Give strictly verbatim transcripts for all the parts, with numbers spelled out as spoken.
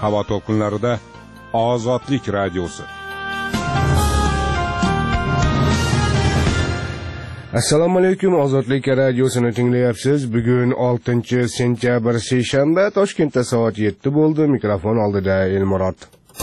havo to'lqinlarida Ozodlik radiosi. Assalomu alaykum, Ozodlik radiosini tinglayapsiz. Bugun oltinchi sentyabr seshanba, Toshkentda soat yetti bo'ldi. Mikrofon oldida Elmurod.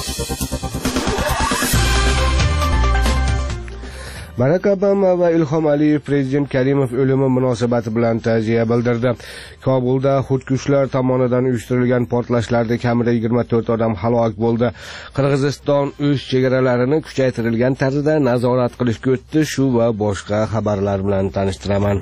Barack Obama va Ilhom Aliyev Prezident Karimov o'limi munosabati bilan ta'ziya bildirdi. Kobulda xudkushlar tomonidan uyushtirilgan portlashlarda kamida yigirma to'rt odam halok bo'ldi. Qirg'iziston o'z chegaralarini kuchaytirilgan tarzda nazorat qilishga o'tdi. Shu va boshqa xabarlar bilan tanishtiraman.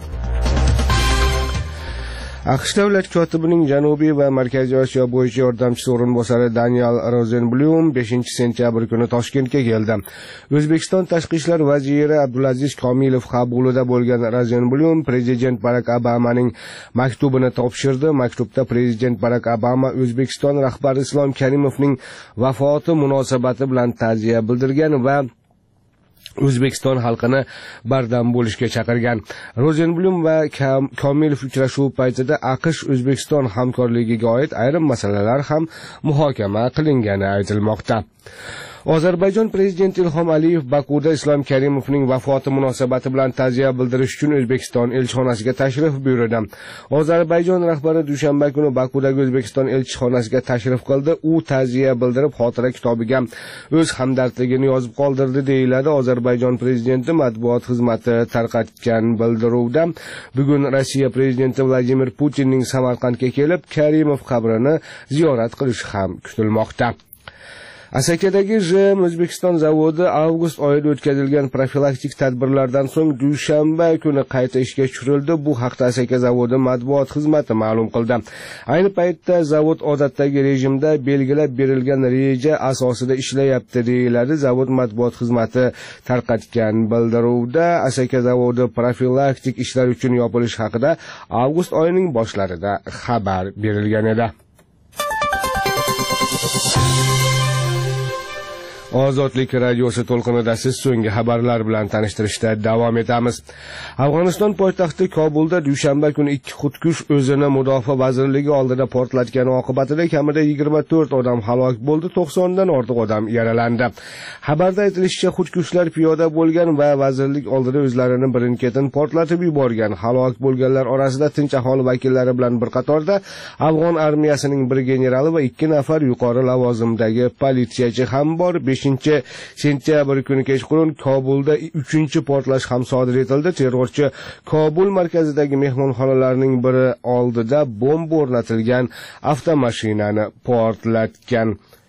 AQSh davlat kotibining Janubiy va Markaziy Osiyo bo'yicha yordamchisi o'rinbosari Daniel Rozenblum beshinchi sentyabr kuni Toshkentga keldi. O'zbekiston tashqi ishlar vaziri Abdulaziz Komilov qabulida bo'lgan Rozenblum prezident Barack Obamaning maktubini topshirdi. Maktubda prezident Barack Obama O'zbekiston rahbari Islom Karimovning vafoti munosabati bilan ta'ziya bildirgan va O'zbekiston xalqini bardam bo'lishga chaqirgan. Rozenblum va Komilov uchrashuv paytida AQSh O'zbekiston hamkorligiga oid ayrim masalalar ham muhokama qilingani aytilmoqda. Ozarbayjon prezidenti Ilhom Aliyev Bakuda Islom Karimovning vafoti munosabati bilan ta'ziya bildirish uchun O'zbekiston elchixonasiga tashrif buyurdi. Ozarbayjon rahbari dushanba kuni Bakudagi O'zbekiston elchixonasiga tashrif qildi. U ta'ziya bildirib, xotira kitobiga o'z hamdardligini yozib qoldirdi, deyiladi Ozarbayjon prezidenti matbuot xizmati tarqatgan bildiruvda. Bugun Rossiya prezidenti Vladimir Putinning Samarqandga kelib, Karimov qabrini ziyorat qilishi ham kutilmoqda. Asakadagi J M O'zbekiston zavodi avgust oyida o'tkazilgan profilaktik tadbirlardan so'ng dushanba kuni qayta ishga tushirildi. Bu haqda Asaka zavodi matbuot xizmati ma'lum qildi. Ayni paytda zavod odatdagi rejimda belgilab berilgan reja asosida ishlayapti, deyiladi zavod matbuot xizmati tarqatgan bildiruvda. Asaka zavodi profilaktik ishlar uchun yopilish haqida avgust oyining boshlarida xabar berilgan edi. Ozodlik radiosi to'lqinida siz so'nggi xabarlar bilan tanishtirishda davom etamiz. Afg'oniston poytaxti Kobulda dushanba kuni ikki xudkush o'zini mudofaa vazirligi oldida portlatgani oqibatida kamida yigirma to'rt odam halok bo'ldi, to'qsondan ortiq odam yaralandi. Xabarda aytilishicha, xudkushlar piyoda bo'lgan va vazirlik oldida o'zlarini birin-ketin portlatib yuborgan. Halok bo'lganlar orasida tinch aholi vakillari bilan bir qatorda Afg'on armiyasining bir generali va ikki nafar yuqori lavozimdagi politsiyachi ham bor. beshinchi sentyabr kuni kechqurun Kobulda uchinchi portlash ham sodir etildi. Terrorchi Kobul markazidagi mehmonxonalarning biri oldida bomba o'rnatilgan avtomashinani portlatgan.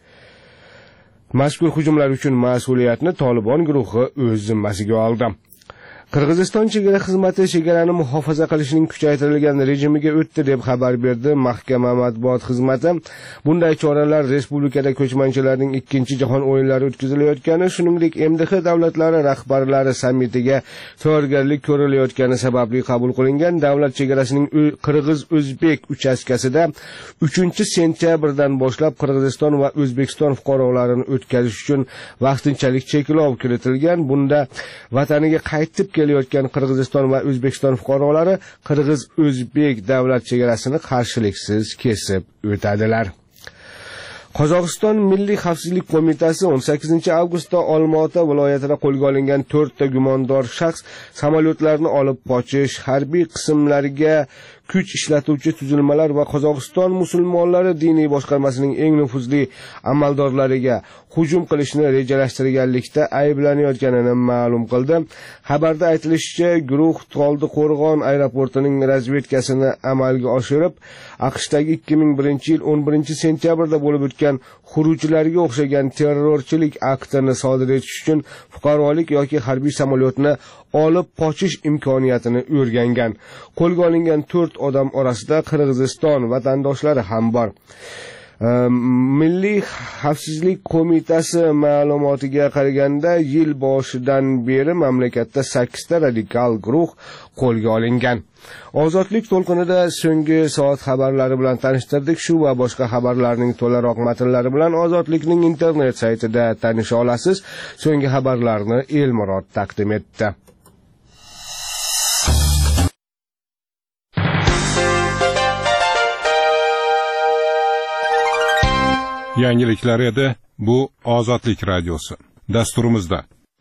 Mazkur hujumlar uchun mas'uliyatni Tolibon guruhi o'z zimmasiga oldi. Qirg'iziston chegara xizmati chegarani muhofaza qilishning kuchaytirilgan rejimiga o'tdi deb xabar berdi mahkama matbuot xizmati. Bunday choralar respublikada ko'chmanchilarning ikkinchi jahon o'yinlari o'tkazilayotgani, shuningdek M D H davlatlari rahbarlari sammitiga tayyorgarlik ko'rilayotgani sababli qabul qilingan. Davlat chegarasining Qirg'iz-O'zbek uchastkasida uchinchi sentyabrdan boshlab Qirg'iziston va O'zbekiston fuqarolarini o'tkazish uchun vaqtinchalik cheklov kiritilgan. Bunda vataniga qaytib kelayotgan Qirg'iziston va O'zbekiston fuqarolari Qirg'iz-O'zbek davlat chegarasini qarshiliksiz kesib o'tadilar. Qozog'iston Milliy xavfsizlik qo'mitasi o'n sakkizinchi avgustda Olmaota viloyatida qo'lga olingan to'rtta gumondor shaxs samolyotlarni olib qochish, harbiy qismlarga kuch ishlatuvchi tuzilmalar va Qozog'iston musulmonlari diniy boshqarmasining eng nufuzli amaldorlariga hujum qilishni rejalashtirganlikda ayblanayotganini ma'lum qildi. Xabarda aytilishicha, guruh Toldiqo'rg'on aeroportining razvedkasini amalga oshirib, AQShdagi ikki ming birinchi yil o'n birinchi sentyabrda bo'lib o'tgan xurujlarga o'xshagan terrorchilik aktini sodir etish uchun fuqarolik yoki harbiy samolyotni olib qochish imkoniyatini o'rgangan. Qo'lga olingan to'rt odam orasida Qirg'iziston vatandoshlari ham bor. Milliy xavfsizlik qo'mitasi ma'lumotiga qaraganda, yil boshidan beri mamlakatda sakkizta radikal guruh qo'lga olingan. Ozodlik to'lqinida so'nggi soat xabarlari bilan tanishtirdik. Shu va boshqa xabarlarning to'laroq matnlari bilan Ozodlikning internet saytida tanisha olasiz. So'nggi xabarlarni Elmurod taqdim etdi. Yangiliklar edi. Bu Ozodlik radiosi. Dasturimizda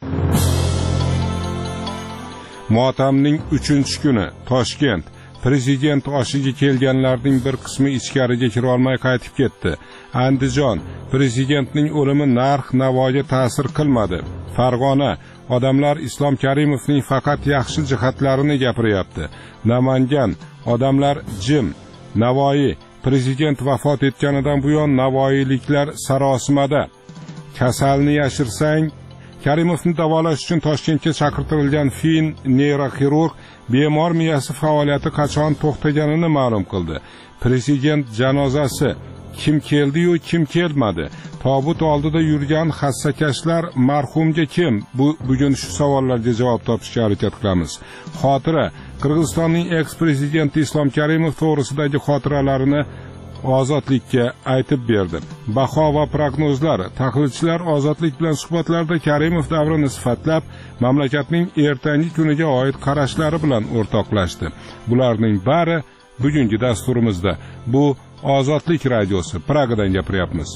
motamning uchinchi kuni Toshkent prezident oshiga kelganlarning bir qismi ichkariga kira olmay qaytib ketdi. Andijon prezidentning o'limi narx-navoga ta'sir qilmadi. Farg'ona odamlar Islom Karimovning faqat yaxshi jihatlarini gapiryapti. Namangan odamlar jim. Navoiy prezident vafot etganidan buyon navoiyliklar sarosimada. Kasalni yashirsang, Karimovni davolash uchun Toshkentga chaqirtirilgan fin neyroxirurg bemor miyasi faoliyati qachon to'xtaganini ma'lum qildi. Prezident janozasi kim keldi-yu kim kelmadi? Tobut oldida yurgan hassakashlar marhumga kim? Bu bugun shu savollarga javob topishga harakat qilamiz. Xotira Qirg'izistonning eks-prezidenti Islom Karimov to'g'risidagi xotiralarini Ozodlikka aytib berdi. Baho va prognozlar. Tahlilchilar Ozodlik bilan suhbatlarda Karimov davrini sifatlab, mamlakatning ertangi kuniga oid qarashlari bilan o'rtoqlashdi. Bularning bari bugungi dasturimizda. Bu Ozodlik radiosi. Pragadan gapiryapmiz.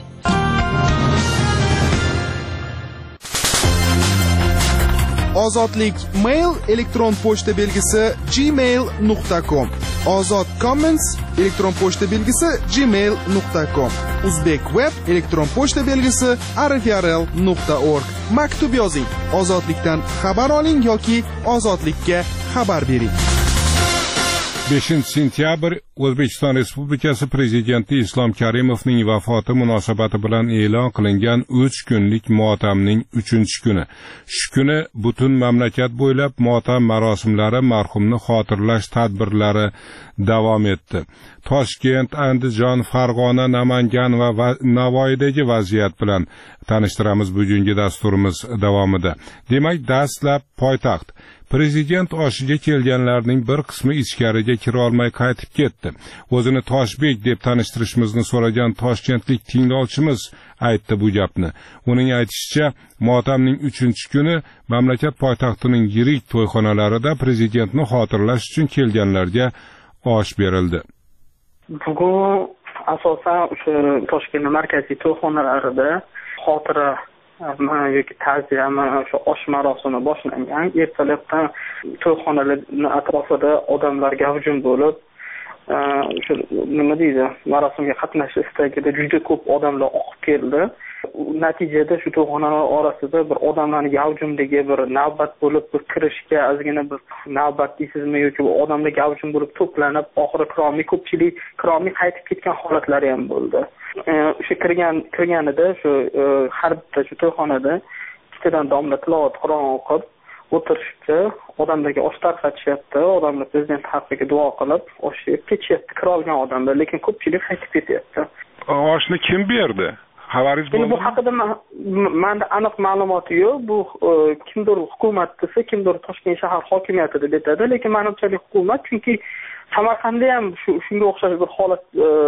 Ozodlik mail elektron pochta belgisi gmail nuqta com. Ozod comments elektron pochta belgisi gmail nuqta com. Uzbek web elektron pochta belgisi r f r l nuqta org. Maktub yozing. Ozodlikdan xabar oling yoki Ozodlikka xabar bering. beshinchi sentyabr O'zbekiston Respublikasi Prezidenti Islom Karimovning vafoti munosabati bilan e'lon qilingan uch kunlik motamning uchinchi kuni. Shu kuni butun mamlakat bo'ylab motam marosimlari, marhumni xotirlash tadbirlari davom etdi. Toshkent, Andijon, Farg'ona, Namangan va Navoiydagi vaziyat bilan tanishtiramiz bugungi dasturimiz davomida. Demak, dastlab poytaxt prezident oshiga kelganlarning bir qismi ichkariga kira olmay qaytib ketdi. O'zini Toshbek deb tanishtirishimizni so'ragan toshkentlik tinglovchimiz aytdi bu gapni. Uning aytishicha, motamning uchinchi kuni mamlakat poytaxtining yirik to'yxonalarida prezidentni xotirlash uchun kelganlarga osh berildi. Bugun asosan o'sha Toshkent markaziy to'yxonalarida xotira yoki ta'ziyami o'sha osh marosimi boshlangan. Ertalabdan to'yxonalarning atrofida odamlar gavjum bo'lib, o'sha nima deydi, marosimga qatnashish istagida juda ko'p odamlar oqib keldi. Natijada shu to'yxonalar orasida bir odamlarning gavjumligi, bir navbat bo'lib, bir kirishga ozgina bir navbat deysizmi yoki odamlar gavjum bo'lib to'planib, oxiri kiromiy ko'pchilik kiromiy qaytib ketgan holatlari ham bo'ldi. O'sha kirgan kirganida shu har bitta shu to'yxonada ikkitadan domla tilovat Qur'on o'qib o'tirishibdi, odamlarga osh tarqatishyapti, odamlar prezident haqqiga duo qilib osh yeb ketishyapti, kira olgan odamlar, lekin ko'pchilik qaytib ketyapti. Oshni kim berdi? Xabaringiz bormi? Bu haqida menda aniq ma'lumoti yo'q. Bu kimdir hukumat desa, kimdir Toshkent shahar hokimiyati deb aytadi, lekin menimchalik hukumat, chunki Samarqandda ham shu shunga o'xshash bir holat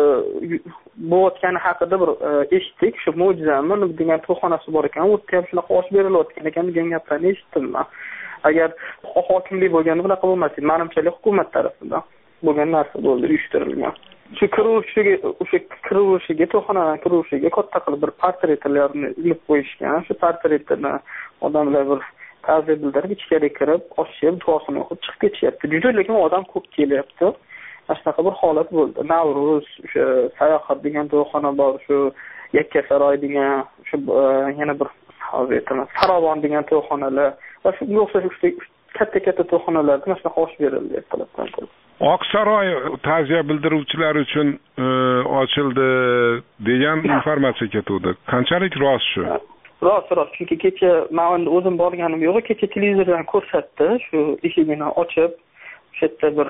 bo'layotgani haqida bir eshitdik. Shu mo'jizami degan to'yxonasi bor ekan, u yerda ham shunaqa osh berilayotgan ekan degan gaplarni eshitdim men. Agar hokimlik bo'lganda bunaqa bo'lmasdi. Menimchalik hukumat tomonidan bo'lgan narsa bo'ldi, uyushtirilgan. Shu kiruvchiga, o'sha kiruvchiga, to'yxonadan kiruvchiga katta qilib bir portretlarni ilib qo'yishgan. Shu portretlarni odamlar bir ta'ziya bildirib ichkari kirib, osh yeb, duosini o'qib chiqib ketishyapti. Juda lekin odam ko'p kelyapti. Shunaqa bir holat bo'ldi. Navruz, o'sha sayohat degan to'yxona bor, shu Yakkasaroy degan, shu yana bir hozir aytaman, Farovon degan to'yxonalar va shunga o'xshash katta-katta to'yxonalarda mana shunaqa osh berildi ertalabdan turib. Oqsaroy ta'ziya bildiruvchilar uchun ochildi degan informatsiya ketdi. Qanchalik rost shu? Rost, rost. Chunki kecha men o'zim borganim yo'q, kecha televizordan ko'rsatdi, shu eshigini ochib, o'sha yerda bir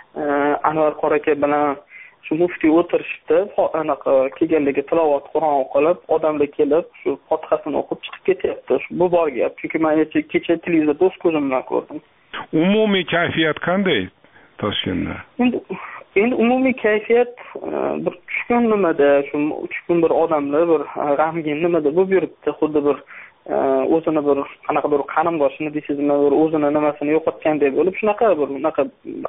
Anvar Qoraka bilan shu muftiy o'tirishdi, anaqa kelganligi tilovat Qur'on o'qilib, odamlar kelib, shu Fotihasini o'qib chiqib ketyapti. Bu bor gap. Chunki men kecha televizorda o'z ko'zim bilan ko'rdim. Umumiy kayfiyat qanday Toshkentda? Endi endi umumiy kayfiyat bir tushkun nimada, shu tushkun bir odamlar bir g'amgin nimada bo'lib yuribdi, xuddi bir o'zini bir qanaqa bir qarindoshini deysizmi, bir o'zini nimasini yo'qotgandek bo'lib, shunaqa bir unaqa